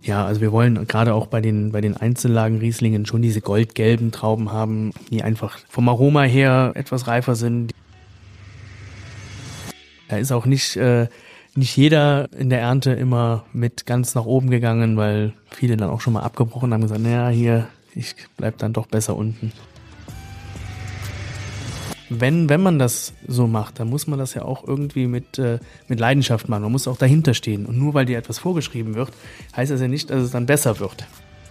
Ja, also wir wollen gerade auch bei den Einzellagen Rieslingen schon diese goldgelben Trauben haben, die einfach vom Aroma her etwas reifer sind. Da ist auch nicht jeder in der Ernte immer mit ganz nach oben gegangen, weil viele dann auch schon mal abgebrochen haben und gesagt, naja, hier, ich bleib dann doch besser unten. Wenn man das so macht, dann muss man das ja auch irgendwie mit Leidenschaft machen. Man muss auch dahinter stehen. Und nur weil dir etwas vorgeschrieben wird, heißt das ja nicht, dass es dann besser wird.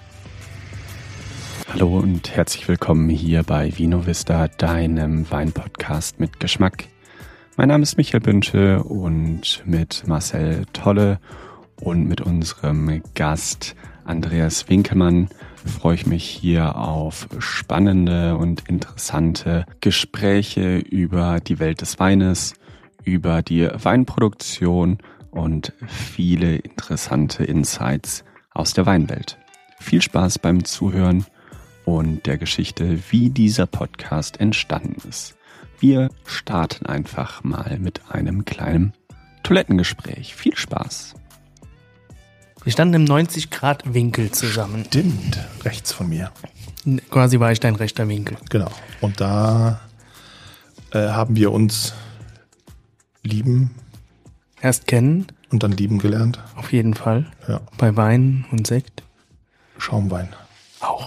Hallo und herzlich willkommen hier bei Vino Vista, deinem Weinpodcast mit Geschmack. Mein Name ist Michael Bündche und mit Marcel Tolle und mit unserem Gast Andreas Winkelmann freue ich mich hier auf spannende und interessante Gespräche über die Welt des Weines, über die Weinproduktion und viele interessante Insights aus der Weinwelt. Viel Spaß beim Zuhören und der Geschichte, wie dieser Podcast entstanden ist. Wir starten einfach mal mit einem kleinen Toilettengespräch. Viel Spaß! Wir standen im 90-Grad-Winkel zusammen. Stimmt, rechts von mir. Quasi war ich dein rechter Winkel. Genau. Und da haben wir uns lieben. Erst kennen. Und dann lieben gelernt. Auf jeden Fall. Ja. Bei Wein und Sekt. Schaumwein. Auch.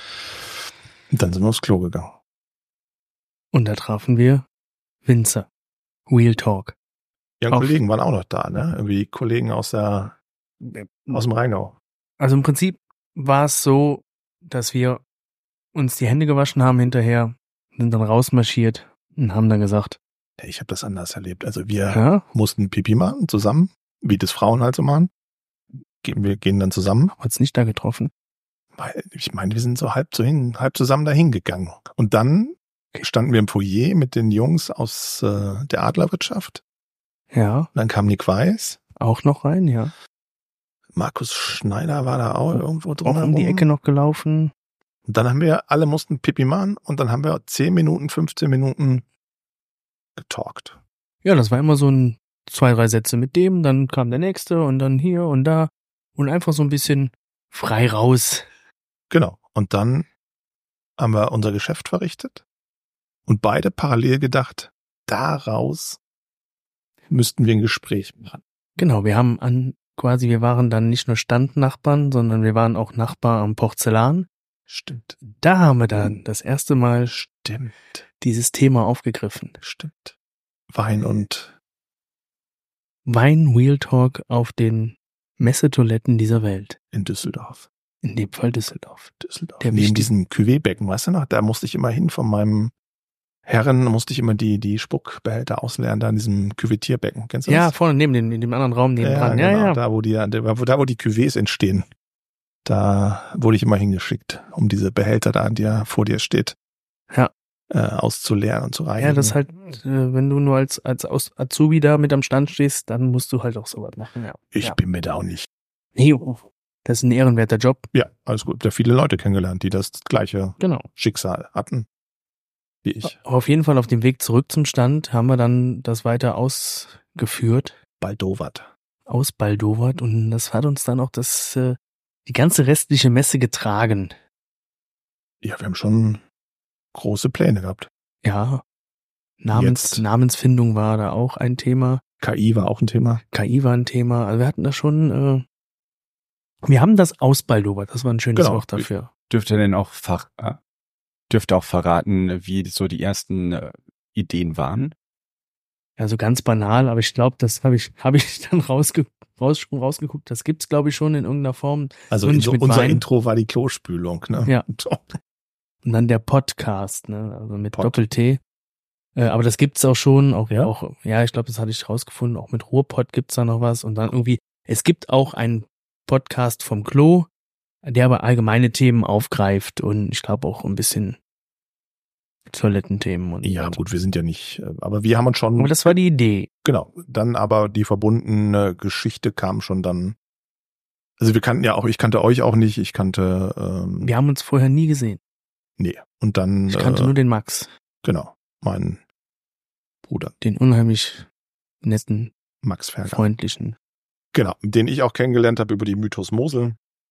Und dann sind wir aufs Klo gegangen. Und da trafen wir Winzer. Real Talk. Ja, Kollegen waren auch noch da, ne? Irgendwie Kollegen aus dem Rheingau. Also im Prinzip war es so, dass wir uns die Hände gewaschen haben hinterher, sind dann rausmarschiert und haben dann gesagt, Ich habe das anders erlebt. Also wir mussten Pipi machen zusammen, wie das Frauen halt so machen. Wir gehen dann zusammen. Haben uns nicht da getroffen. Weil ich meine, wir sind so halb zusammen dahin gegangen. Und dann standen wir im Foyer mit den Jungs aus der Adlerwirtschaft. Ja. Und dann kam Nick Weiß. Auch noch rein, ja. Markus Schneider war da auch irgendwo drin. Auch um die Ecke noch gelaufen. Und dann haben wir, alle mussten Pipi machen und dann haben wir 10 Minuten, 15 Minuten getalkt. Ja, das war immer so 2-3 Sätze mit dem, dann kam der nächste und dann hier und da und einfach so ein bisschen frei raus. Genau. Und dann haben wir unser Geschäft verrichtet und beide parallel gedacht, daraus müssten wir ein Gespräch machen. Genau, wir waren dann nicht nur Standnachbarn, sondern wir waren auch Nachbar am Porzellan. Stimmt. Da haben wir dann das erste Mal dieses Thema aufgegriffen. Stimmt. Wein Real Talk auf den Messetoiletten dieser Welt. in Düsseldorf. In dem Fall Düsseldorf. Neben diesem Cuvée-Becken, weißt du noch, da musste ich immer hin von meinem Herren, musste ich immer die Spuckbehälter ausleeren, da in diesem Cuvetier-Becken. Kennst du das? Ja, vorne neben dem anderen Raum nebendran. Ja, genau. Ja. Da, wo die Cuvées entstehen. Da wurde ich immer hingeschickt, um diese Behälter da, die ja vor dir steht, auszuleeren und zu reinigen. Ja, das halt, wenn du nur als Azubi da mit am Stand stehst, dann musst du halt auch sowas machen. Ja. Ich bin mir da auch nicht. Nee, das ist ein ehrenwerter Job. Ja, alles gut. Ich habe viele Leute kennengelernt, die das gleiche Genau. Schicksal hatten wie ich. Auf jeden Fall auf dem Weg zurück zum Stand haben wir dann das weiter ausgeführt. Ausbaldowert und das hat uns dann auch die ganze restliche Messe getragen. Ja, wir haben schon große Pläne gehabt. Ja, Namensfindung war da auch ein Thema. KI war auch ein Thema. Also wir hatten da schon, wir haben das ausbaldowert, das war ein schönes Wort dafür. Dürft ihr denn auch verraten, wie so die ersten Ideen waren? Ja, so ganz banal, aber ich glaube, das habe ich dann rausgeguckt. Das gibt's, glaube ich, schon in irgendeiner Form. Also unser Intro war die Klospülung, ne? Ja. Und dann der Podcast, ne? Also mit Doppel-T. Aber das gibt's auch schon, ich glaube, das hatte ich rausgefunden, auch mit Ruhrpott gibt's da noch was. Und dann irgendwie, es gibt auch einen Podcast vom Klo, der aber allgemeine Themen aufgreift und ich glaube auch ein bisschen Toilettenthemen und ja, gut, wir sind ja nicht, aber wir haben uns schon. Aber das war die Idee. Genau. Dann aber die verbundene Geschichte kam schon dann. Also ich kannte euch auch nicht, wir haben uns vorher nie gesehen. Nee. Und dann. Ich kannte nur den Max. Genau. Meinen Bruder. Den unheimlich netten, Max Ferger. freundlichen. Genau. Den ich auch kennengelernt habe über die Mythos Mosel.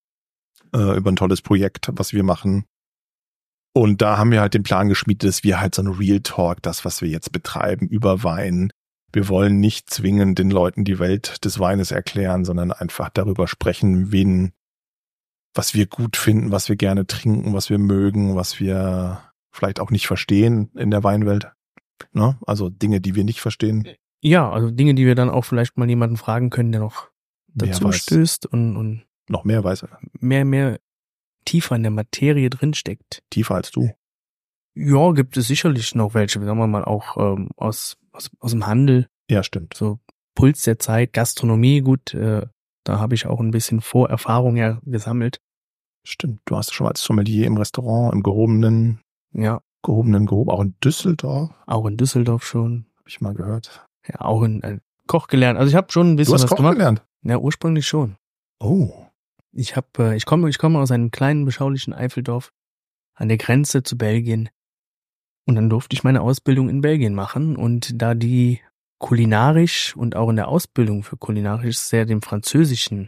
über ein tolles Projekt, was wir machen. Und da haben wir halt den Plan geschmiedet, dass wir halt so ein Real Talk, das, was wir jetzt betreiben, über Wein. Wir wollen nicht zwingend den Leuten die Welt des Weines erklären, sondern einfach darüber sprechen, was wir gut finden, was wir gerne trinken, was wir mögen, was wir vielleicht auch nicht verstehen in der Weinwelt. Ne? Also Dinge, die wir nicht verstehen. Ja, also Dinge, die wir dann auch vielleicht mal jemanden fragen können, der noch dazu stößt und noch mehr weiß. Mehr tiefer in der Materie drinsteckt. Tiefer als du? Ja, gibt es sicherlich noch welche, sagen wir mal auch aus dem Handel. Ja, stimmt. So Puls der Zeit, Gastronomie, gut, da habe ich auch ein bisschen Vorerfahrung ja gesammelt. Stimmt, du hast schon als Sommelier im Restaurant, im gehobenen, auch in Düsseldorf. Auch in Düsseldorf schon. Habe ich mal gehört. Ja, auch in Koch gelernt. Also ich habe schon ein bisschen was gemacht. Du hast Koch gelernt? Ja, ursprünglich schon. Oh. Ich komme aus einem kleinen, beschaulichen Eifeldorf an der Grenze zu Belgien. Und dann durfte ich meine Ausbildung in Belgien machen. Und da die kulinarisch und auch in der Ausbildung für kulinarisch sehr dem Französischen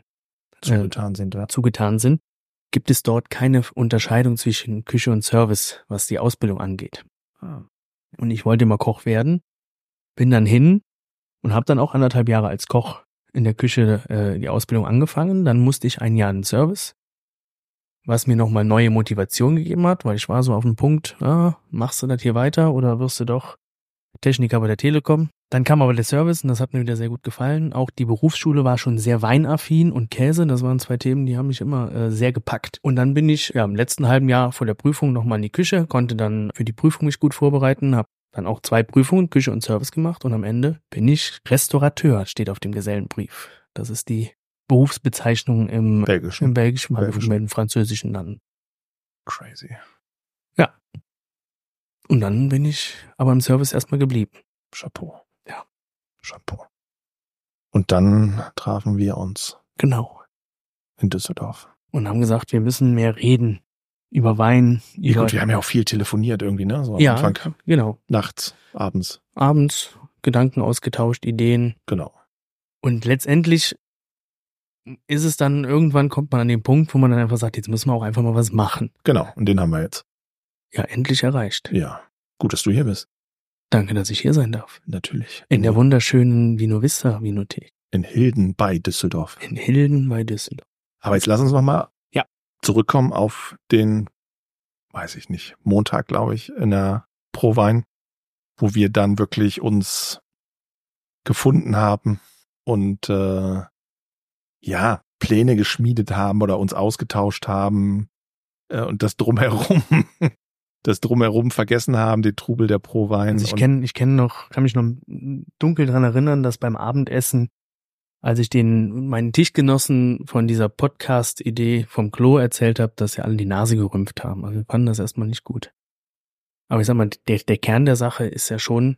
zugetan sind, gibt es dort keine Unterscheidung zwischen Küche und Service, was die Ausbildung angeht. Und ich wollte mal Koch werden, bin dann hin und habe dann auch 1,5 Jahre als Koch in der Küche die Ausbildung angefangen. Dann musste ich 1 Jahr in den Service, was mir nochmal neue Motivation gegeben hat, weil ich war so auf dem Punkt, machst du das hier weiter oder wirst du doch Techniker bei der Telekom? Dann kam aber der Service und das hat mir wieder sehr gut gefallen. Auch die Berufsschule war schon sehr weinaffin und Käse, das waren 2 Themen, die haben mich immer sehr gepackt. Und dann bin ich im letzten halben Jahr vor der Prüfung nochmal in die Küche, konnte dann für die Prüfung mich gut vorbereiten, habe dann auch 2 Prüfungen, Küche und Service gemacht und am Ende bin ich Restaurateur, steht auf dem Gesellenbrief. Das ist die Berufsbezeichnung im Belgischen, im Französischen dann. Crazy. Ja. Und dann bin ich aber im Service erstmal geblieben. Chapeau. Ja. Chapeau. Und dann trafen wir uns. Genau. In Düsseldorf. Und haben gesagt, wir müssen mehr reden über Wein. Ja, gut, wir haben ja auch viel telefoniert irgendwie, ne? So am Anfang. Genau. Nachts, abends. Abends, Gedanken ausgetauscht, Ideen. Genau. Und letztendlich ist es dann, irgendwann kommt man an den Punkt, wo man dann einfach sagt, jetzt müssen wir auch einfach mal was machen. Genau, und den haben wir jetzt. Ja, endlich erreicht. Ja, gut, dass du hier bist. Danke, dass ich hier sein darf. Natürlich. In der wunderschönen Vino Vista Vinothek. In Hilden bei Düsseldorf. In Hilden bei Düsseldorf. Aber jetzt lass uns nochmal zurückkommen auf den, weiß ich nicht, Montag, glaube ich, in der Prowein, wo wir dann wirklich uns gefunden haben und Pläne geschmiedet haben oder uns ausgetauscht haben und das Drumherum vergessen haben, den Trubel der Prowein. Also kann mich noch dunkel dran erinnern, dass beim Abendessen, als ich meinen Tischgenossen von dieser Podcast-Idee vom Klo erzählt habe, dass sie alle die Nase gerümpft haben. Also wir fanden das erstmal nicht gut. Aber ich sag mal, der Kern der Sache ist ja schon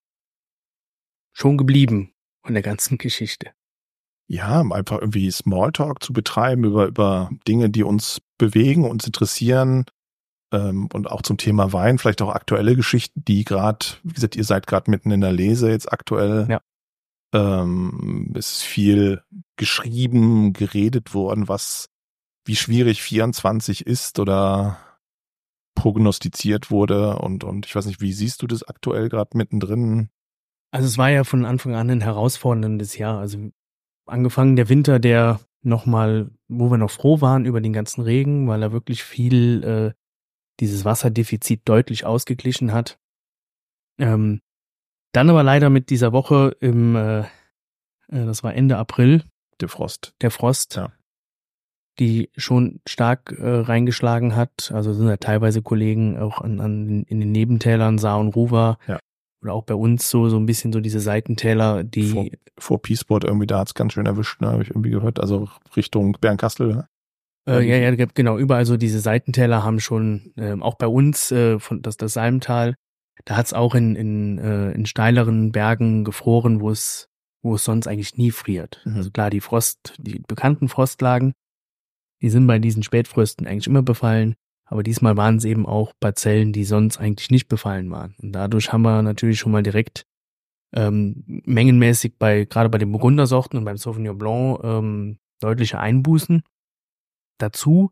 geblieben von der ganzen Geschichte. Ja, einfach irgendwie Smalltalk zu betreiben über Dinge, die uns bewegen, uns interessieren, und auch zum Thema Wein, vielleicht auch aktuelle Geschichten, die gerade, wie gesagt, ihr seid gerade mitten in der Lese jetzt aktuell. Ja. Es ist viel geschrieben, geredet worden, wie schwierig 24 ist oder prognostiziert wurde und ich weiß nicht, wie siehst du das aktuell gerade mittendrin? Also es war ja von Anfang an ein herausforderndes Jahr. Also angefangen der Winter, der nochmal, wo wir noch froh waren über den ganzen Regen, weil er wirklich viel dieses Wasserdefizit deutlich ausgeglichen hat. Dann aber leider mit dieser Woche das war Ende April. Der Frost. Ja. Die schon stark reingeschlagen hat. Also sind ja teilweise Kollegen auch in den Nebentälern, Saar und Ruwer. Ja. Oder auch bei uns so ein bisschen so diese Seitentäler, die... Vor Peaceport irgendwie, da hat's ganz schön erwischt, ne, habe ich irgendwie gehört. Also Richtung Bernkastel, ne? Ja, genau. Überall so diese Seitentäler haben schon, auch bei uns, das Salmtal, da hat's auch in steileren Bergen gefroren, wo es sonst eigentlich nie friert. Mhm. Also klar, die bekannten Frostlagen, die sind bei diesen Spätfrösten eigentlich immer befallen, aber diesmal waren es eben auch Parzellen, die sonst eigentlich nicht befallen waren. Und dadurch haben wir natürlich schon mal direkt mengenmäßig gerade bei den Burgundersorten und beim Sauvignon Blanc deutliche Einbußen. Dazu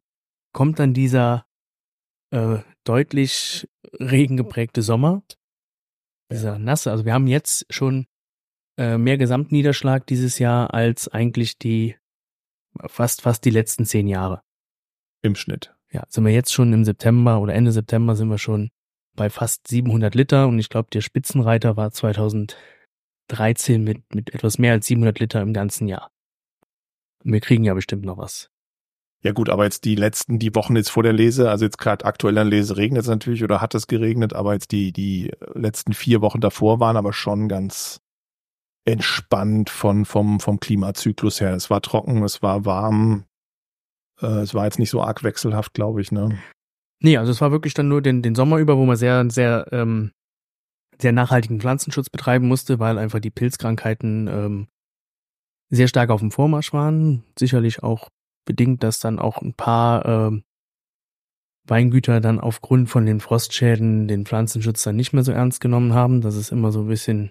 kommt dann dieser deutlich regengeprägte Sommer, dieser nasse. Also wir haben jetzt schon mehr Gesamtniederschlag dieses Jahr als eigentlich fast die letzten 10 Jahre. Im Schnitt. Ja, sind wir jetzt schon im September oder Ende September sind wir schon bei fast 700 Liter und ich glaube, der Spitzenreiter war 2013 mit etwas mehr als 700 Liter im ganzen Jahr. Und wir kriegen ja bestimmt noch was. Ja gut, aber jetzt die Wochen jetzt vor der Lese, also jetzt gerade aktuell an Lese regnet es natürlich oder hat es geregnet, aber jetzt die letzten 4 Wochen davor waren aber schon ganz entspannt vom Klimazyklus her. Es war trocken, es war warm, es war jetzt nicht so arg wechselhaft, glaube ich, ne? Nee, also es war wirklich dann nur den Sommer über, wo man sehr, sehr, sehr nachhaltigen Pflanzenschutz betreiben musste, weil einfach die Pilzkrankheiten sehr stark auf dem Vormarsch waren. Sicherlich auch bedingt, dass dann auch ein paar Weingüter dann aufgrund von den Frostschäden den Pflanzenschutz dann nicht mehr so ernst genommen haben. Das ist immer so ein bisschen,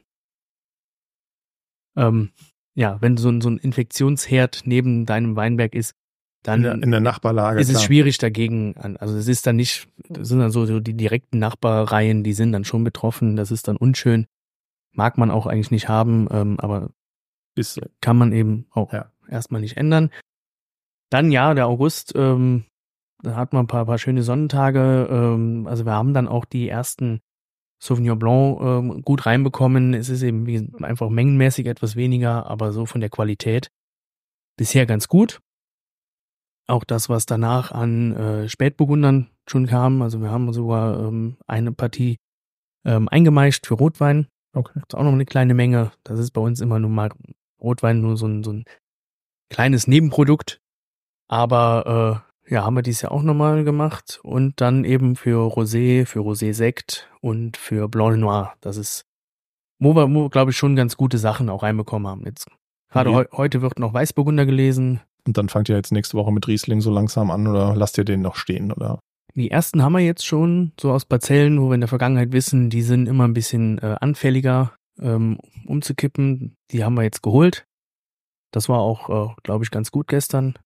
wenn so ein Infektionsherd neben deinem Weinberg ist, dann in der Nachbarlage ist es schwierig dagegen. Also es ist dann nicht, das sind dann so die direkten Nachbarreihen, die sind dann schon betroffen. Das ist dann unschön. Mag man auch eigentlich nicht haben, aber ist so. Kann man eben auch erstmal nicht ändern. Dann der August, da hat man ein paar schöne Sonnentage. Also wir haben dann auch die ersten Sauvignon Blanc gut reinbekommen. Es ist eben einfach mengenmäßig etwas weniger, aber so von der Qualität bisher ganz gut. Auch das, was danach an Spätburgundern schon kam. Also wir haben sogar eine Partie eingemeischt für Rotwein. Okay. Das ist auch noch eine kleine Menge. Das ist bei uns immer nur mal Rotwein, nur so ein kleines Nebenprodukt. Aber haben wir dieses Jahr auch nochmal gemacht. Und dann eben für Rosé-Sekt und für Blanc Noir. Das ist, wo wir, glaube ich, schon ganz gute Sachen auch reinbekommen haben. Jetzt gerade heute wird noch Weißburgunder gelesen. Und dann fangt ihr jetzt nächste Woche mit Riesling so langsam an oder lasst ihr den noch stehen, oder? Die ersten haben wir jetzt schon, so aus Parzellen, wo wir in der Vergangenheit wissen, die sind immer ein bisschen anfälliger umzukippen. Die haben wir jetzt geholt. Das war auch, glaube ich, ganz gut gestern.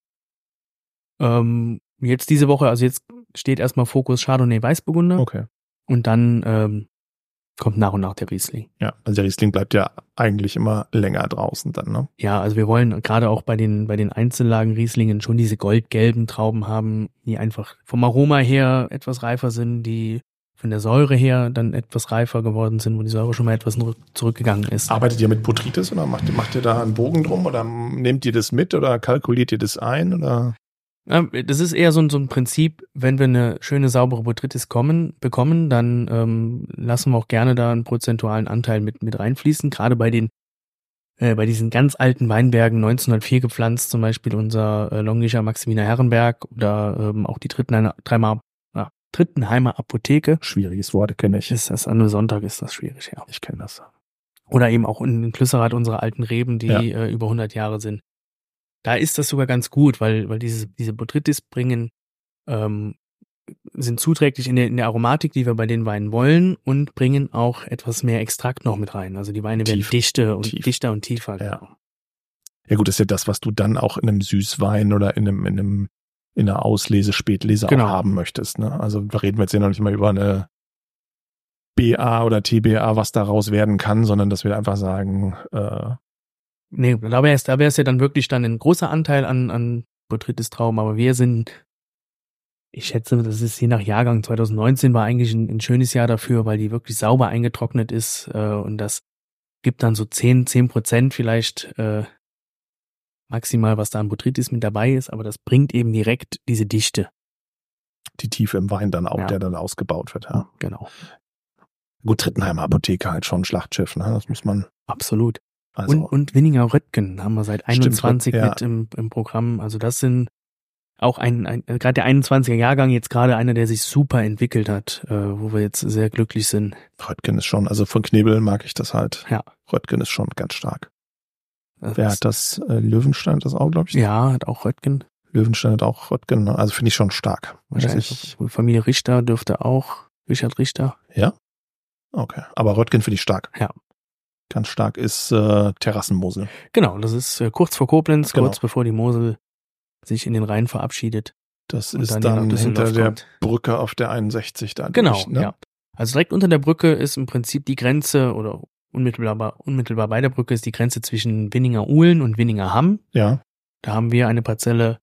Jetzt diese Woche, also jetzt steht erstmal Fokus Chardonnay Weißburgunder. Okay. Und dann kommt nach und nach der Riesling. Ja, also der Riesling bleibt ja eigentlich immer länger draußen dann, ne? Ja, also wir wollen gerade auch bei den Einzellagen Rieslingen schon diese goldgelben Trauben haben, die einfach vom Aroma her etwas reifer sind, die von der Säure her dann etwas reifer geworden sind, wo die Säure schon mal etwas zurückgegangen ist. Arbeitet ihr mit Botrytis oder macht ihr da einen Bogen drum oder nehmt ihr das mit oder kalkuliert ihr das ein oder? Das ist eher so ein Prinzip, wenn wir eine schöne, saubere Botrytis bekommen, dann lassen wir auch gerne da einen prozentualen Anteil mit reinfließen. Gerade bei diesen ganz alten Weinbergen, 1904 gepflanzt, zum Beispiel unser Longischer Maximiner Herrenberg oder auch die Trittenheimer Apotheke. Schwieriges Wort, kenne ich. Ist das an einem Sonntag ist das schwierig, ja. Ich kenne das. Oder eben auch in Klüsserath unsere alten Reben, die über 100 Jahre sind. Da ist das sogar ganz gut, weil diese Botrytis sind zuträglich in der Aromatik, die wir bei den Weinen wollen und bringen auch etwas mehr Extrakt noch mit rein. Also die Weine werden dichter und tiefer. Ja. Ja gut, das ist ja das, was du dann auch in einem Süßwein oder in einer Auslese, Spätlese auch haben möchtest. Ne? Also da reden wir jetzt ja noch nicht mal über eine BA oder TBA, was daraus werden kann, sondern dass wir einfach sagen, nee, da wäre es ja dann wirklich dann ein großer Anteil an Botrytis-Trauben, aber ich schätze, das ist je nach Jahrgang, 2019 war eigentlich ein schönes Jahr dafür, weil die wirklich sauber eingetrocknet ist und das gibt dann so 10% vielleicht maximal, was da an Botrytis mit dabei ist, aber das bringt eben direkt diese Dichte. Die Tiefe im Wein dann auch, der dann ausgebaut wird. Ja. Genau. Gut, Trittenheimer Apotheke halt schon ein Schlachtschiff, ne? Das muss man. Absolut. Also, und Winninger Röttgen haben wir seit 21 mit im Programm. Also das sind auch gerade der 21er Jahrgang jetzt gerade einer, der sich super entwickelt hat, wo wir jetzt sehr glücklich sind. Röttgen ist schon, also von Knebel mag ich das halt. Ja. Röttgen ist schon ganz stark. Wer hat das? Löwenstein hat das auch, glaube ich. Ja, hat auch Röttgen. Löwenstein hat auch Röttgen, also finde ich schon stark. Wahrscheinlich Familie Richter dürfte auch, Richard Richter. Ja? Okay, aber Röttgen finde ich stark. Ja. Ganz stark ist Terrassenmosel. Genau, das ist kurz vor Koblenz, kurz bevor die Mosel sich in den Rhein verabschiedet. Das und ist dann dann nach hinter Düsseldorf der kommt. Brücke auf der 61 da Genau, durch, ne? ja. Also direkt unter der Brücke ist im Prinzip die Grenze oder unmittelbar bei der Brücke ist die Grenze zwischen Winninger-Uhlen und Winninger-Hamm. Ja. Da haben wir eine Parzelle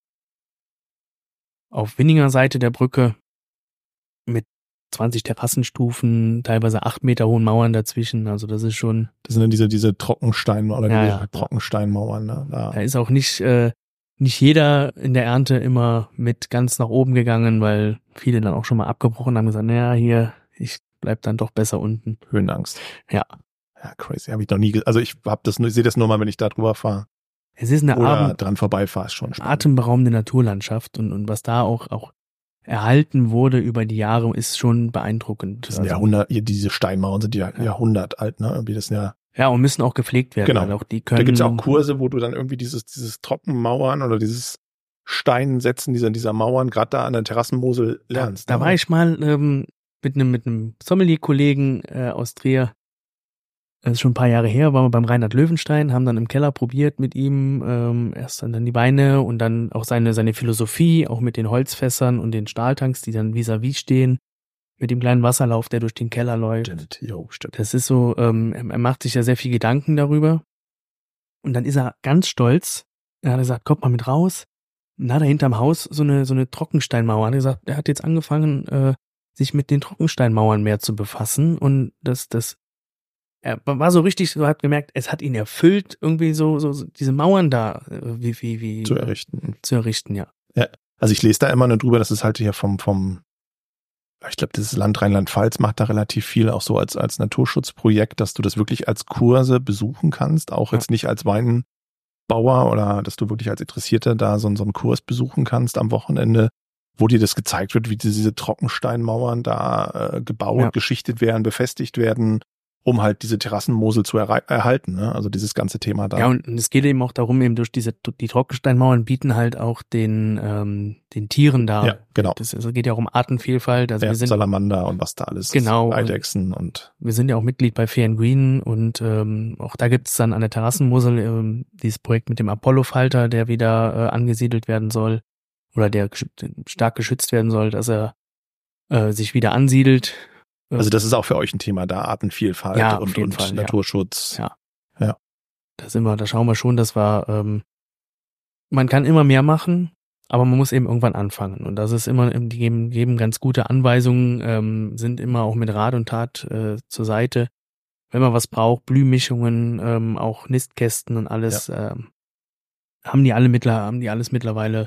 auf Winninger Seite der Brücke mit 20 Terrassenstufen, teilweise 8 Meter hohen Mauern dazwischen. Also das ist schon. Das sind dann diese Trockenstein oder Ja, diese ja. Trockensteinmauern, ne? Da ist auch nicht jeder in der Ernte immer mit ganz nach oben gegangen, weil viele dann auch schon mal abgebrochen haben, gesagt, naja, hier, ich bleib dann doch besser unten. Höhenangst. Ja. Ja, crazy. Habe ich noch nie, also ich sehe das nur mal, wenn ich da drüber fahre. Es ist eine Oder dran vorbeifahre, ist schon spannend. atemberaubende Naturlandschaft und was da auch erhalten wurde über die Jahre, ist schon beeindruckend. Das sind diese Steinmauern sind ja Jahrhundert alt, ne? Irgendwie das sind ja, und müssen auch gepflegt werden. Genau. Weil auch die können, da gibt's ja auch Kurse, wo du dann irgendwie dieses Trockenmauern oder dieses Steinsetzen dieser Mauern gerade da an der Terrassenmosel lernst. Da war ich mal mit einem Sommelier-Kollegen aus Trier. Das ist schon ein paar Jahre her, waren wir beim Reinhard Löwenstein, haben dann im Keller probiert mit ihm, erst dann die Weine und dann auch seine Philosophie, auch mit den Holzfässern und den Stahltanks, die dann vis-à-vis stehen, mit dem kleinen Wasserlauf, der durch den Keller läuft. Jo, stimmt. Das ist so, er macht sich ja sehr viel Gedanken darüber. Und dann ist er ganz stolz. Er hat gesagt, kommt mal mit raus. Und dann hat er hinterm Haus so eine Trockensteinmauer. Er hat gesagt, er hat jetzt angefangen, sich mit den Trockensteinmauern mehr zu befassen. Und er war so richtig, so hat gemerkt, es hat ihn erfüllt, irgendwie so diese Mauern da wie zu errichten. Zu errichten, ja. Ja, also ich lese da immer nur drüber, das ist halt hier ich glaube, das Land Rheinland-Pfalz macht da relativ viel, auch so als Naturschutzprojekt, dass du das wirklich als Kurse besuchen kannst, auch jetzt nicht als Weinbauer oder dass du wirklich als Interessierter da so einen Kurs besuchen kannst am Wochenende, wo dir das gezeigt wird, wie diese Trockensteinmauern da gebaut, geschichtet werden, befestigt werden, um halt diese Terrassenmosel zu erhalten, ne? Also dieses ganze Thema da. Ja, und es geht eben auch darum, eben die Trockensteinmauern bieten halt auch den Tieren da. Ja, genau. Es geht ja auch um Artenvielfalt. Also ja, wir sind Salamander und was da alles genau, ist. Eidechsen und. Wir sind ja auch Mitglied bei Fair and Green und auch da gibt es dann an der Terrassenmosel dieses Projekt mit dem Apollo-Falter, der wieder angesiedelt werden soll oder der stark geschützt werden soll, dass er sich wieder ansiedelt. Also das ist auch für euch ein Thema da, Artenvielfalt ja, und Fall, Naturschutz. Ja. Ja. Da schauen wir schon, dass wir, man kann immer mehr machen, aber man muss eben irgendwann anfangen. Und das ist immer, die geben ganz gute Anweisungen, sind immer auch mit Rat und Tat zur Seite. Wenn man was braucht, Blühmischungen, auch Nistkästen und alles, haben die alles mittlerweile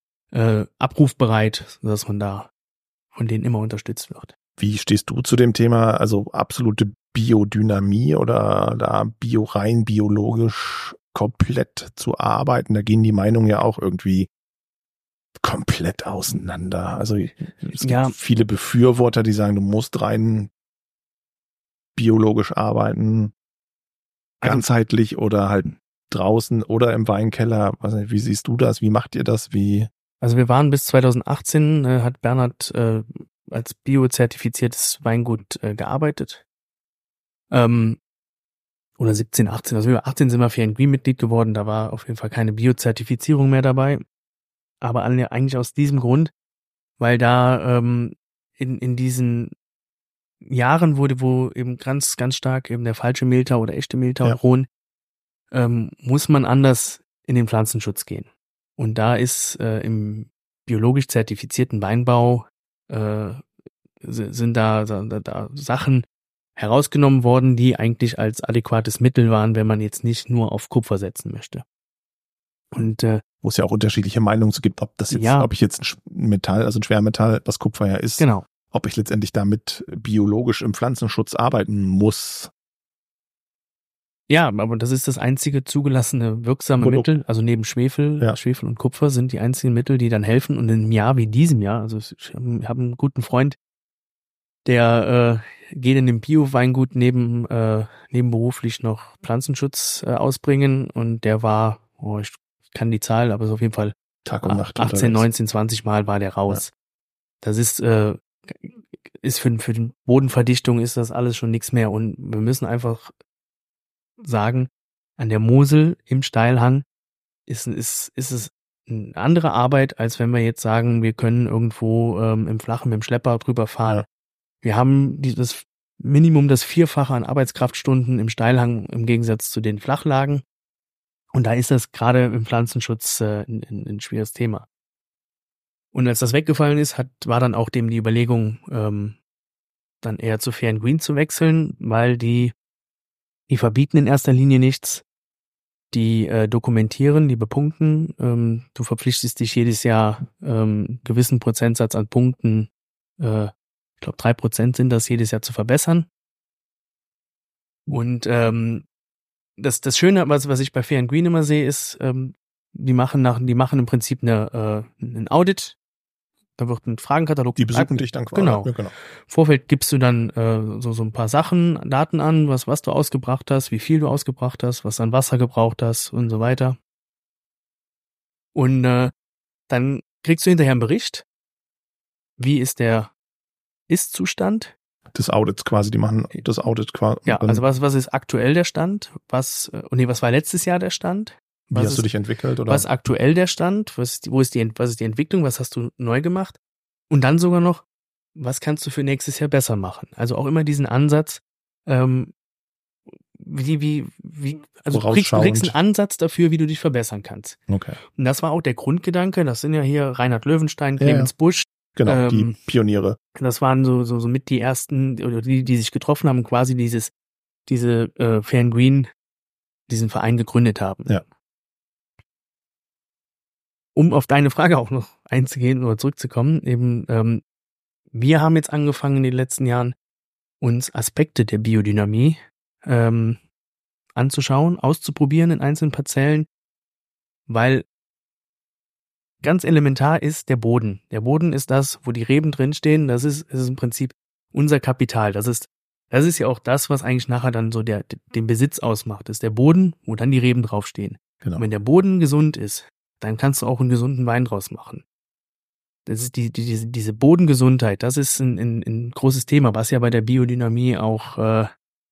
abrufbereit, sodass man da von denen immer unterstützt wird. Wie stehst du zu dem Thema, also absolute Biodynamie oder da rein biologisch komplett zu arbeiten? Da gehen die Meinungen ja auch irgendwie komplett auseinander. Also es gibt viele Befürworter, die sagen, du musst rein biologisch arbeiten, ganzheitlich oder halt draußen oder im Weinkeller. Was, wie siehst du das? Wie macht ihr das? Also wir waren bis 2018, hat Bernhard als biozertifiziertes Weingut gearbeitet. Oder 17, 18, also über 18 sind wir Fair and Green Mitglied geworden, da war auf jeden Fall keine Biozertifizierung mehr dabei. Aber eigentlich aus diesem Grund, weil da in diesen Jahren wo eben ganz, ganz stark eben der falsche Mehltau oder echte Mehltau drohen, muss man anders in den Pflanzenschutz gehen. Und da ist im biologisch zertifizierten Weinbau sind da Sachen herausgenommen worden, die eigentlich als adäquates Mittel waren, wenn man jetzt nicht nur auf Kupfer setzen möchte. Und wo es ja auch unterschiedliche Meinungen so gibt, ob ich jetzt ein Metall, also ein Schwermetall, was Kupfer ja ist, genau, ob ich letztendlich damit biologisch im Pflanzenschutz arbeiten muss. Ja, aber das ist das einzige zugelassene wirksame Mittel, also neben Schwefel und Kupfer sind die einzigen Mittel, die dann helfen. Und in einem Jahr wie diesem Jahr, also ich habe einen guten Freund, der geht in dem Bio-Weingut nebenberuflich noch Pflanzenschutz ausbringen und der war, ich kann die Zahl, aber so auf jeden Fall Tag und Nacht 18, 19, 20 Mal war der raus. Ja. Das ist für die Bodenverdichtung ist das alles schon nichts mehr und wir müssen einfach sagen, an der Mosel im Steilhang ist es eine andere Arbeit, als wenn wir jetzt sagen, wir können irgendwo im Flachen mit dem Schlepper drüber fahren. Ja. Wir haben das Minimum das Vierfache an Arbeitskraftstunden im Steilhang im Gegensatz zu den Flachlagen. Und da ist das gerade im Pflanzenschutz ein schweres Thema. Und als das weggefallen ist, war dann auch dem die Überlegung, dann eher zu Fair and Green zu wechseln, weil die verbieten in erster Linie nichts. Die dokumentieren, die bepunkten. Du verpflichtest dich jedes Jahr gewissen Prozentsatz an Punkten, ich glaube 3% sind das, jedes Jahr zu verbessern. Und das Schöne, was ich bei Fair and Green immer sehe, ist, die machen im Prinzip ein Audit. Da wird ein Fragenkatalog. Die besuchen dich dann quasi. Genau. Ja, genau. Im Vorfeld gibst du dann so ein paar Daten an, was du ausgebracht hast, wie viel du ausgebracht hast, was du an Wasser gebraucht hast und so weiter. Und dann kriegst du hinterher einen Bericht. Wie ist der Ist-Zustand? Des Audits quasi, die machen das Audit quasi. Ja, also was ist aktuell der Stand? Was war letztes Jahr der Stand? Wie hast du dich entwickelt? Oder? Was ist aktuell der Stand? Was ist die Entwicklung? Was hast du neu gemacht? Und dann sogar noch, was kannst du für nächstes Jahr besser machen? Also auch immer diesen Ansatz, also du kriegst einen Ansatz dafür, wie du dich verbessern kannst. Okay. Und das war auch der Grundgedanke. Das sind ja hier Reinhard Löwenstein, Clemens Busch. Genau, die Pioniere. Das waren so mit die ersten, oder die sich getroffen haben, quasi diese Fair and Green, diesen Verein gegründet haben. Ja. Um auf deine Frage auch noch einzugehen oder zurückzukommen, eben, wir haben jetzt angefangen in den letzten Jahren, uns Aspekte der Biodynamie anzuschauen, auszuprobieren in einzelnen Parzellen, weil ganz elementar ist der Boden. Der Boden ist das, wo die Reben drinstehen. Das ist im Prinzip unser Kapital. Das ist ja auch das, was eigentlich nachher dann so den Besitz ausmacht. Das ist der Boden, wo dann die Reben draufstehen. Genau. Und wenn der Boden gesund ist, dann kannst du auch einen gesunden Wein draus machen. Das ist diese Bodengesundheit. Das ist ein großes Thema, was ja bei der Biodynamie auch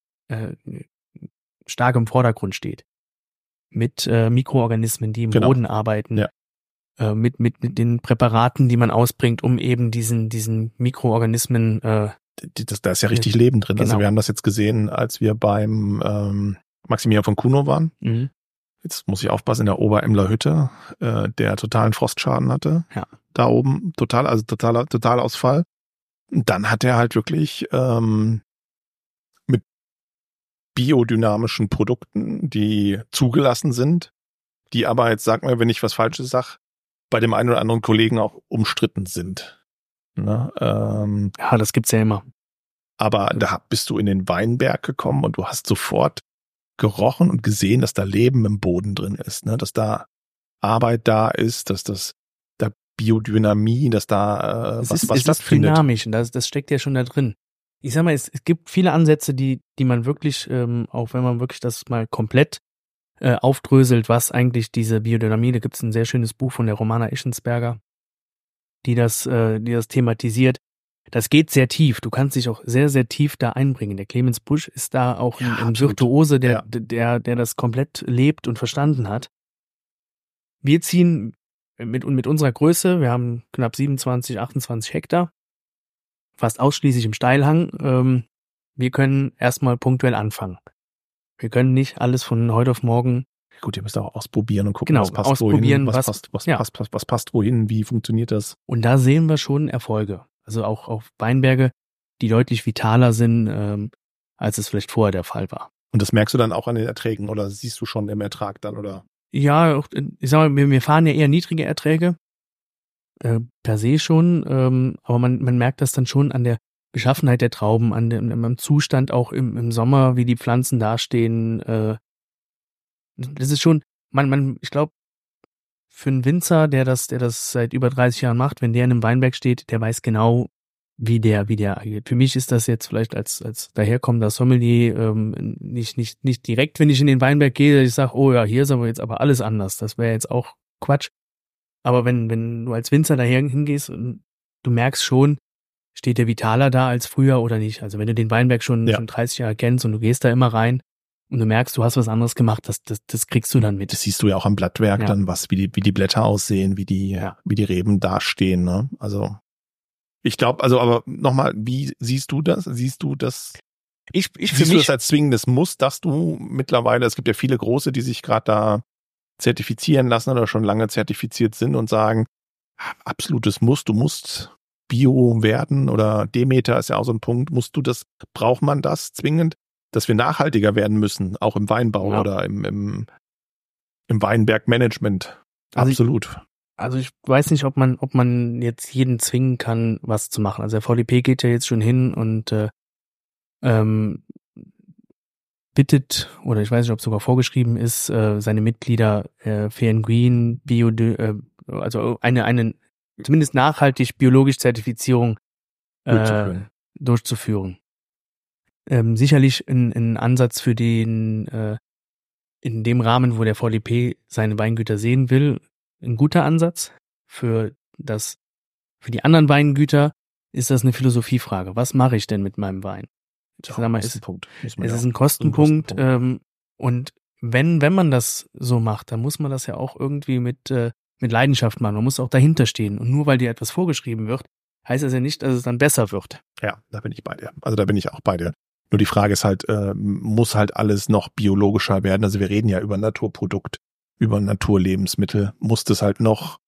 stark im Vordergrund steht. Mit Mikroorganismen, die im Boden arbeiten. Ja. Mit den Präparaten, die man ausbringt, um eben diesen Mikroorganismen da ist ja richtig Leben drin. Genau. Also wir haben das jetzt gesehen, als wir beim Maximilian von Kuno waren. Mhm. Jetzt muss ich aufpassen, in der Oberemler Hütte, der totalen Frostschaden hatte. Ja. Da oben, Totalausfall. Und dann hat er halt wirklich mit biodynamischen Produkten, die zugelassen sind, die aber jetzt, sag mal, wenn ich was Falsches sag, bei dem einen oder anderen Kollegen auch umstritten sind. Ne? Ja, das gibt's ja immer. Aber da bist du in den Weinberg gekommen und du hast sofort gerochen und gesehen, dass da Leben im Boden drin ist, ne? Dass da Arbeit da ist, dass da Biodynamie, dass da was stattfindet. Es ist dynamisch und das steckt ja schon da drin. Ich sag mal, es gibt viele Ansätze, die man wirklich, auch wenn man wirklich das mal komplett aufdröselt, was eigentlich diese Biodynamie, da gibt's ein sehr schönes Buch von der Romana Ischensberger, die das thematisiert. Das geht sehr tief. Du kannst dich auch sehr, sehr tief da einbringen. Der Clemens Busch ist da auch ein Virtuose, der das komplett lebt und verstanden hat. Wir ziehen mit unserer Größe, wir haben knapp 27, 28 Hektar, fast ausschließlich im Steilhang. Wir können erstmal punktuell anfangen. Wir können nicht alles von heute auf morgen. Gut, ihr müsst auch ausprobieren und gucken, was passt wohin. Was passt wohin, wie funktioniert das? Und da sehen wir schon Erfolge. Also auch auf Weinberge, die deutlich vitaler sind, als es vielleicht vorher der Fall war. Und das merkst du dann auch an den Erträgen oder siehst du schon im Ertrag dann, oder? Ja, ich sag mal, wir fahren ja eher niedrige Erträge, per se schon, aber man merkt das dann schon an der Beschaffenheit der Trauben, am Zustand auch im Sommer, wie die Pflanzen dastehen. Das ist schon, ich glaube, für einen Winzer, der das seit über 30 Jahren macht, wenn der in einem Weinberg steht, der weiß genau, wie der agiert. Für mich ist das jetzt vielleicht als daherkommender Sommelier nicht direkt, wenn ich in den Weinberg gehe, ich sage, oh ja, hier ist aber jetzt alles anders. Das wäre jetzt auch Quatsch. Aber wenn du als Winzer daher hingehst und du merkst schon, steht der vitaler da als früher oder nicht. Also wenn du den Weinberg schon 30 Jahre kennst und du gehst da immer rein, und du merkst, du hast was anderes gemacht, das kriegst du dann mit. Das siehst du ja auch am Blattwerk dann, wie die Blätter aussehen, wie die Reben dastehen, ne? Also ich glaube, aber nochmal, wie siehst du das? Siehst du das als zwingendes Muss, dass du mittlerweile, es gibt ja viele große, die sich gerade da zertifizieren lassen oder schon lange zertifiziert sind und sagen, absolutes Muss, du musst Bio werden oder Demeter ist ja auch so ein Punkt, braucht man das zwingend, dass wir nachhaltiger werden müssen, auch im Weinbau oder im Weinbergmanagement. Absolut. Also ich weiß nicht, ob man jetzt jeden zwingen kann, was zu machen. Also der VDP geht ja jetzt schon hin und bittet, oder ich weiß nicht, ob es sogar vorgeschrieben ist, seine Mitglieder Fair and Green, also eine zumindest nachhaltig biologisch Zertifizierung durchzuführen. Sicherlich ein Ansatz für den in dem Rahmen, wo der VDP seine Weingüter sehen will, ein guter Ansatz. Für die anderen Weingüter ist das eine Philosophiefrage. Was mache ich denn mit meinem Wein? Ich sag mal, es ist ein Kostenpunkt. Und wenn man das so macht, dann muss man das ja auch irgendwie mit Leidenschaft machen. Man muss auch dahinter stehen. Und nur weil dir etwas vorgeschrieben wird, heißt das ja nicht, dass es dann besser wird. Ja, da bin ich bei dir. Also da bin ich auch bei dir. Nur die Frage ist halt, muss halt alles noch biologischer werden? Also wir reden ja über Naturprodukt, über Naturlebensmittel. Muss das halt noch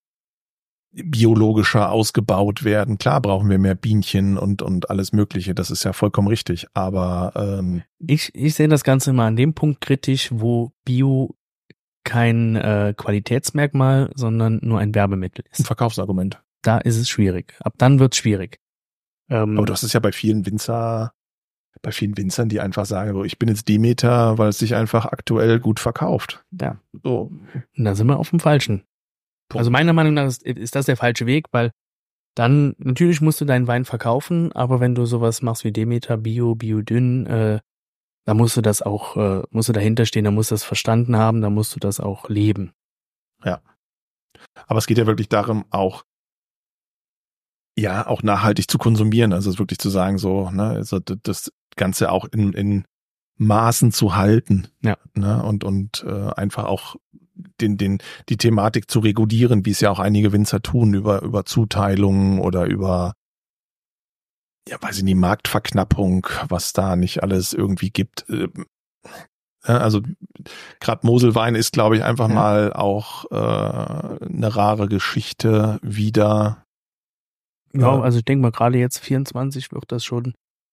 biologischer ausgebaut werden? Klar brauchen wir mehr Bienchen und alles Mögliche. Das ist ja vollkommen richtig. Aber ich sehe das Ganze mal an dem Punkt kritisch, wo Bio kein Qualitätsmerkmal, sondern nur ein Werbemittel ist. Ein Verkaufsargument. Da ist es schwierig. Ab dann wird es schwierig. Aber das ist ja bei vielen Winzern, die einfach sagen, so, ich bin jetzt Demeter, weil es sich einfach aktuell gut verkauft. Ja. So. Und da sind wir auf dem Falschen. Punkt. Also meiner Meinung nach ist das der falsche Weg, weil dann, natürlich musst du deinen Wein verkaufen, aber wenn du sowas machst wie Demeter, Biodünn, da musst du das auch, musst du dahinter stehen, da musst du das verstanden haben, da musst du das auch leben. Ja. Aber es geht ja wirklich darum, auch nachhaltig zu konsumieren, also wirklich zu sagen, so, ne, also das Ganze auch in Maßen zu halten, ne, und einfach auch die Thematik zu regulieren, wie es ja auch einige Winzer tun, über Zuteilungen oder über, weiß ich nicht, Marktverknappung, was da nicht alles irgendwie gibt. Also gerade Moselwein ist, glaube ich, einfach mal auch eine rare Geschichte wieder. Ja, also ich denke mal, gerade jetzt 24 wird das schon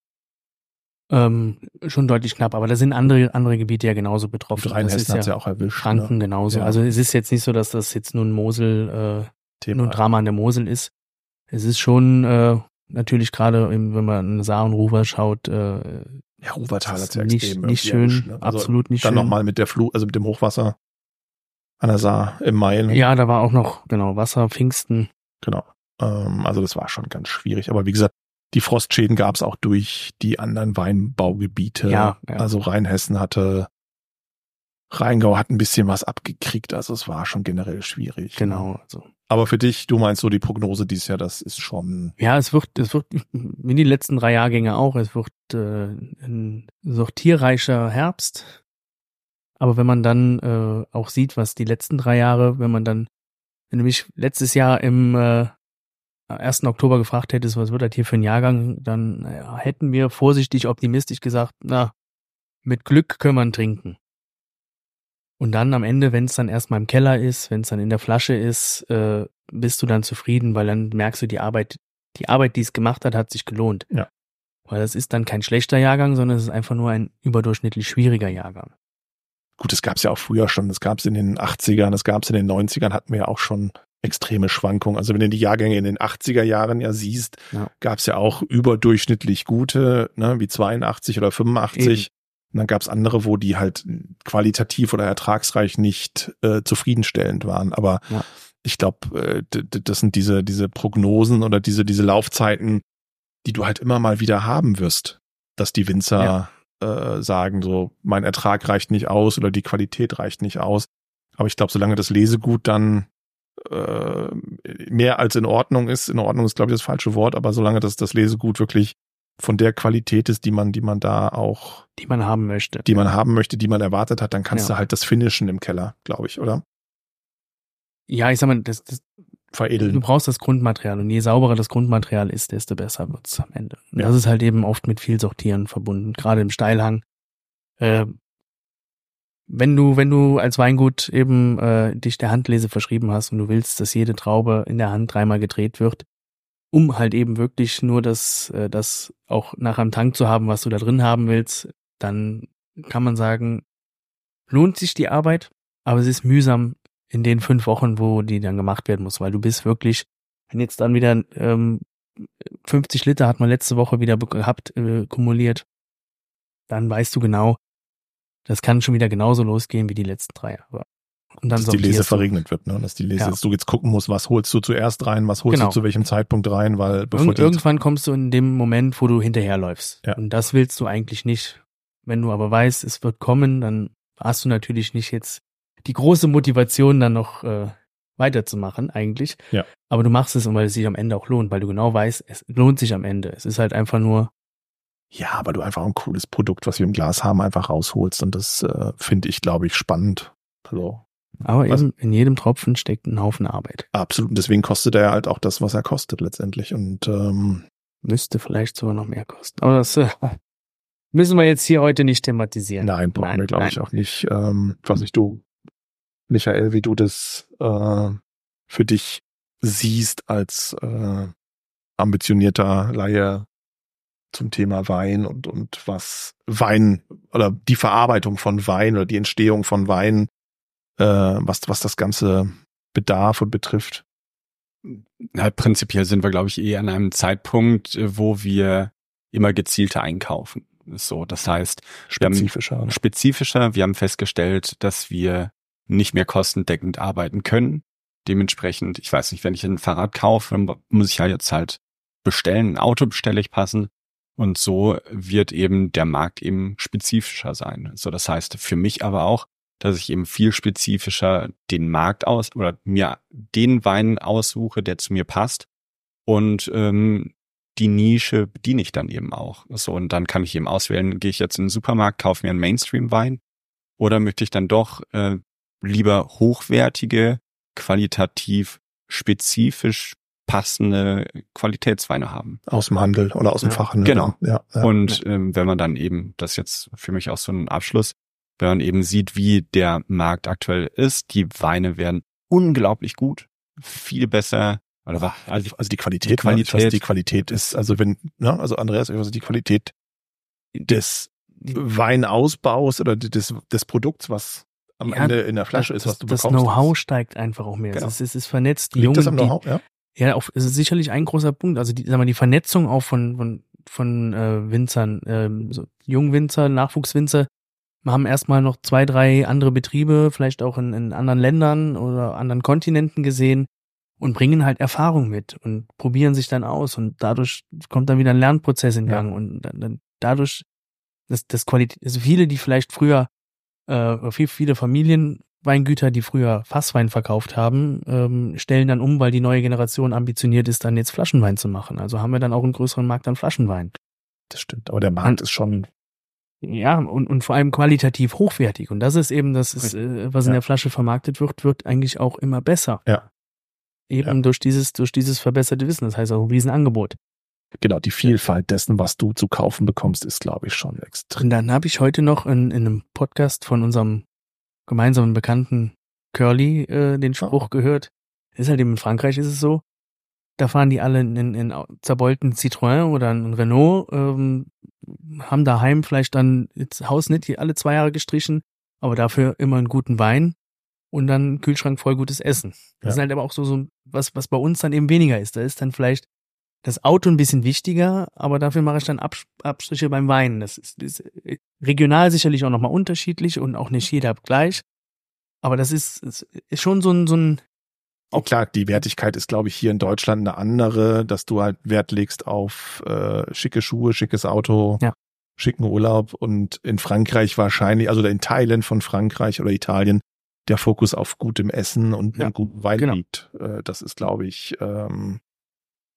deutlich knapp, aber da sind andere Gebiete ja genauso betroffen. Rheinhessen hat es ja auch erwischt. Franken genauso. Ja. Also es ist jetzt nicht so, dass das jetzt nur ein nur ein Drama an der Mosel ist. Es ist schon natürlich gerade, wenn man in Saar und Ruwer schaut, Ruwertal hat es ja extrem nicht schön, erwischt, ne? Also absolut nicht dann schön. Dann nochmal mit mit dem Hochwasser an der Saar im Mai. Ne? Ja, da war auch noch, Wasser, Pfingsten. Genau. Also das war schon ganz schwierig. Aber wie gesagt, die Frostschäden gab es auch durch die anderen Weinbaugebiete. Ja. Also Rheinhessen Rheingau hat ein bisschen was abgekriegt. Also es war schon generell schwierig. Genau. Also. Aber für dich, du meinst so die Prognose dieses Jahr, das ist schon... Ja, es wird wie die letzten 3 Jahrgänge auch, es wird ein sortierreicher Herbst. Aber wenn man dann auch sieht, was die letzten 3 Jahre, wenn du mich letztes Jahr im 1. Oktober gefragt hättest, was wird das hier für ein Jahrgang, dann hätten wir vorsichtig optimistisch gesagt, mit Glück können wir ihn trinken. Und dann am Ende, wenn es dann erstmal im Keller ist, wenn es dann in der Flasche ist, bist du dann zufrieden, weil dann merkst du, die Arbeit, die es gemacht hat sich gelohnt. Ja. Weil das ist dann kein schlechter Jahrgang, sondern es ist einfach nur ein überdurchschnittlich schwieriger Jahrgang. Gut, das gab es ja auch früher schon, das gab es in den 80ern, das gab es in den 90ern, hatten wir ja auch schon extreme Schwankungen. Also wenn du die Jahrgänge in den 80er Jahren siehst, gab es ja auch überdurchschnittlich gute, ne, wie 82 oder 85. Eben. Und dann gab es andere, wo die halt qualitativ oder ertragsreich nicht zufriedenstellend waren. Aber ich glaube, das sind diese Prognosen oder diese Laufzeiten, die du halt immer mal wieder haben wirst, dass die Winzer sagen, so, mein Ertrag reicht nicht aus oder die Qualität reicht nicht aus. Aber ich glaube, solange das Lesegut dann mehr als in Ordnung ist, glaube ich das falsche Wort, aber solange das Lesegut wirklich von der Qualität ist, die man da auch, die man haben möchte, die man erwartet hat, dann kannst du halt das finishen im Keller, glaube ich, oder? Ja, ich sag mal, veredeln. Du brauchst das Grundmaterial und je sauberer das Grundmaterial ist, desto besser wird's am Ende. Und das ist halt eben oft mit viel Sortieren verbunden, gerade im Steilhang. Wenn du als Weingut eben dich der Handlese verschrieben hast und du willst, dass jede Traube in der Hand 3-mal gedreht wird, um halt eben wirklich nur das auch nachher am Tank zu haben, was du da drin haben willst, dann kann man sagen, lohnt sich die Arbeit, aber es ist mühsam in den 5 Wochen, wo die dann gemacht werden muss, weil du bist wirklich, wenn jetzt dann wieder 50 Liter hat man letzte Woche wieder gehabt, kumuliert, dann weißt du genau, das kann schon wieder genauso losgehen wie die letzten 3 Jahre. Und dann dass die Lese verregnet wird, ne? Dass die Lese, dass du jetzt gucken musst, was holst du zuerst rein, was holst du zu welchem Zeitpunkt rein, weil irgendwann kommst du in dem Moment, wo du hinterherläufst. Ja. Und das willst du eigentlich nicht. Wenn du aber weißt, es wird kommen, dann hast du natürlich nicht jetzt die große Motivation, dann noch weiterzumachen eigentlich. Ja. Aber du machst es, weil es sich am Ende auch lohnt, weil du genau weißt, es lohnt sich am Ende. Es ist halt einfach nur. Ja, aber du einfach ein cooles Produkt, was wir im Glas haben, einfach rausholst und das finde ich, glaube ich, spannend. Also, aber eben in jedem Tropfen steckt ein Haufen Arbeit. Absolut. Und deswegen kostet er halt auch das, was er kostet letztendlich. Und müsste vielleicht sogar noch mehr kosten. Aber das müssen wir jetzt hier heute nicht thematisieren. Nein, brauchen wir, glaube ich, auch nicht. Ich weiß nicht, du, Michael, wie du das für dich siehst als ambitionierter Laie zum Thema Wein und was Wein oder die Verarbeitung von Wein oder die Entstehung von Wein, was das Ganze bedarf und betrifft. Ja, prinzipiell sind wir, glaube ich, an einem Zeitpunkt, wo wir immer gezielter einkaufen. So, das heißt, spezifischer. Wir haben festgestellt, dass wir nicht mehr kostendeckend arbeiten können. Dementsprechend, ich weiß nicht, wenn ich ein Fahrrad kaufe, muss ich ja jetzt halt bestellen. Ein Auto bestelle ich passend. Und so wird eben der Markt eben spezifischer sein. So, das heißt für mich aber auch, dass ich eben viel spezifischer den Markt oder mir den Wein aussuche, der zu mir passt. Und die Nische bediene ich dann eben auch. So, und dann kann ich eben auswählen, gehe ich jetzt in den Supermarkt, kaufe mir einen Mainstream-Wein oder möchte ich dann doch lieber hochwertige, qualitativ spezifisch passende Qualitätsweine haben. Aus dem Handel oder aus dem Fachhandel. Genau. Ja. Und wenn man dann eben, das ist jetzt für mich auch so ein Abschluss, wenn man eben sieht, wie der Markt aktuell ist, die Weine werden unglaublich gut, viel besser. Also die Qualität. Was die Qualität ist, also also Andreas, was die Qualität des Weinausbaus oder des Produkts, was am Ende in der Flasche ist, was du bekommst. Das Know-how steigt einfach auch mehr. Genau. Es ist vernetzt. Die Liegt das am Know-how? Ja. Ja, es ist sicherlich ein großer Punkt. Also die Vernetzung auch von Winzern, so Jungwinzer, Nachwuchswinzer, haben erstmal noch 2, 3 andere Betriebe, vielleicht auch in anderen Ländern oder anderen Kontinenten gesehen und bringen halt Erfahrung mit und probieren sich dann aus und dadurch kommt dann wieder ein Lernprozess in Gang und dann dadurch das Qualität, also viele, die vielleicht früher viele Familienweingüter, die früher Fasswein verkauft haben, stellen dann weil die neue Generation ambitioniert ist, dann jetzt Flaschenwein zu machen. Also haben wir dann auch einen größeren Markt an Flaschenwein. Das stimmt, aber der Markt ist schon... Ja, und vor allem qualitativ hochwertig. Und das ist eben was in der Flasche vermarktet wird eigentlich auch immer besser. Ja. Eben durch dieses verbesserte Wissen. Das heißt auch ein Riesenangebot. Genau, die Vielfalt dessen, was du zu kaufen bekommst, ist, glaube ich, schon extrem. Und dann habe ich heute noch in einem Podcast von unserem gemeinsamen Bekannten Curly den Spruch gehört. Ist halt eben in Frankreich ist es so, da fahren die alle in zerbeulten Citroën oder ein Renault, haben daheim vielleicht dann das Haus nicht alle 2 Jahre gestrichen, aber dafür immer einen guten Wein und dann einen Kühlschrank voll gutes Essen. Das ist halt aber auch so was bei uns dann eben weniger ist. Da ist dann vielleicht das Auto ein bisschen wichtiger, aber dafür mache ich dann Abstriche beim Wein. Das ist regional sicherlich auch nochmal unterschiedlich und auch nicht jeder gleich. Aber das ist schon so ein auch klar, die Wertigkeit ist, glaube ich, hier in Deutschland eine andere, dass du halt Wert legst auf schicke Schuhe, schickes Auto, schicken Urlaub und in Frankreich wahrscheinlich, also in Teilen von Frankreich oder Italien, der Fokus auf gutem Essen und einem guten Wein liegt. Das ist, glaube ich,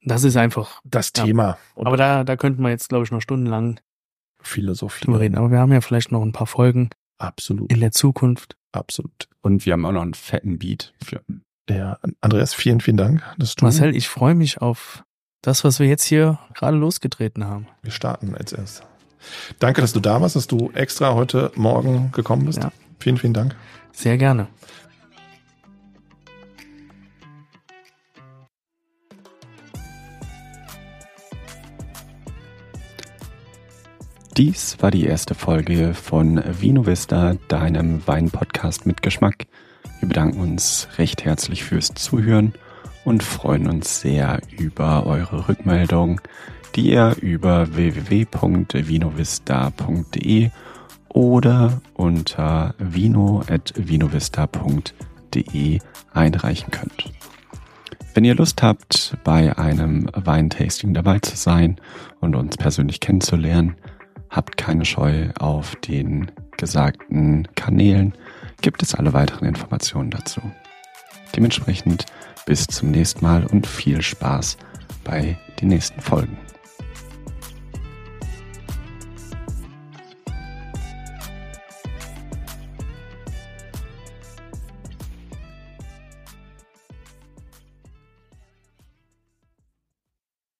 das ist einfach das Thema. Und aber da könnten wir jetzt, glaube ich, noch stundenlang Philosophie drüber reden. Aber wir haben ja vielleicht noch ein paar Folgen. Absolut. In der Zukunft. Absolut. Und wir haben auch noch einen fetten Beat für. Ja, Andreas, vielen, vielen Dank. Marcel, ich freue mich auf das, was wir jetzt hier gerade losgetreten haben. Wir starten jetzt erst. Danke, dass du da warst, dass du extra heute Morgen gekommen bist. Ja. Vielen, vielen Dank. Sehr gerne. Dies war die erste Folge von Vino Vista, deinem Wein-Podcast mit Geschmack. Wir bedanken uns recht herzlich fürs Zuhören und freuen uns sehr über eure Rückmeldung, die ihr über www.vinovista.de oder unter vino@vinovista.de einreichen könnt. Wenn ihr Lust habt, bei einem Weintasting dabei zu sein und uns persönlich kennenzulernen, habt keine Scheu, auf den gesagten Kanälen gibt es alle weiteren Informationen dazu. Dementsprechend bis zum nächsten Mal und viel Spaß bei den nächsten Folgen.